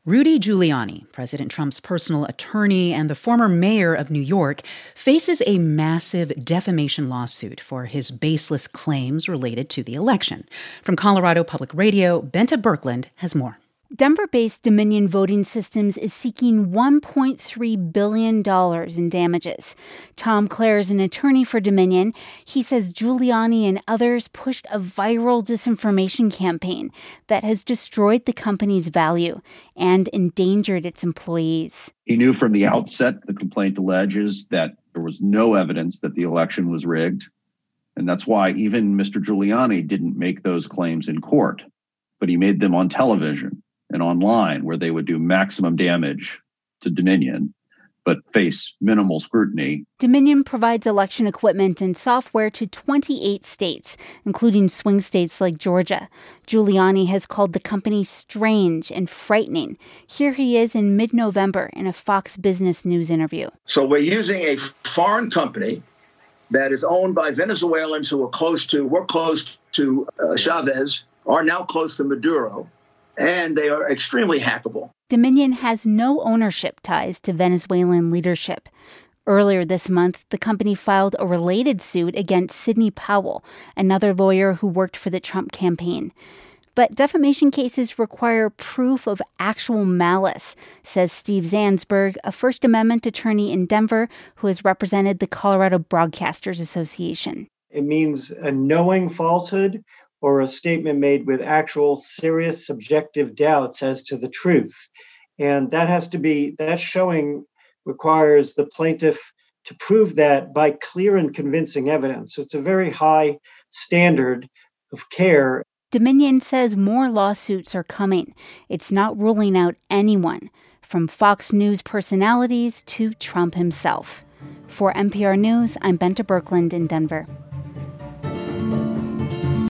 Rudy Giuliani, President Trump's personal attorney and the former mayor of New York, faces a massive defamation lawsuit for his baseless claims related to the election. From Colorado Public Radio, Bente Birkeland has more. Denver-based Dominion Voting Systems is seeking $1.3 billion in damages. Tom Clare is an attorney for Dominion. He says Giuliani and others pushed a viral disinformation campaign that has destroyed the company's value and endangered its employees. He knew from the outset, the complaint alleges, that there was no evidence that the election was rigged. And that's why even Mr. Giuliani didn't make those claims in court, but he made them on television and online, where they would do maximum damage to Dominion, but face minimal scrutiny. Dominion provides election equipment and software to 28 states, including swing states like Georgia. Giuliani has called the company strange and frightening. Here he is in mid-November in a Fox Business News interview. So we're using a foreign company that is owned by Venezuelans who are close to Chavez, are now close to Maduro, and they are extremely hackable. Dominion has no ownership ties to Venezuelan leadership. Earlier this month, the company filed a related suit against Sidney Powell, another lawyer who worked for the Trump campaign. But defamation cases require proof of actual malice, says Steve Zansberg, a First Amendment attorney in Denver who has represented the Colorado Broadcasters Association. It means a knowing falsehood or a statement made with actual serious subjective doubts as to the truth. And that showing requires the plaintiff to prove that by clear and convincing evidence. It's a very high standard of care. Dominion says more lawsuits are coming. It's not ruling out anyone, from Fox News personalities to Trump himself. For NPR News, I'm Bente Birkeland in Denver.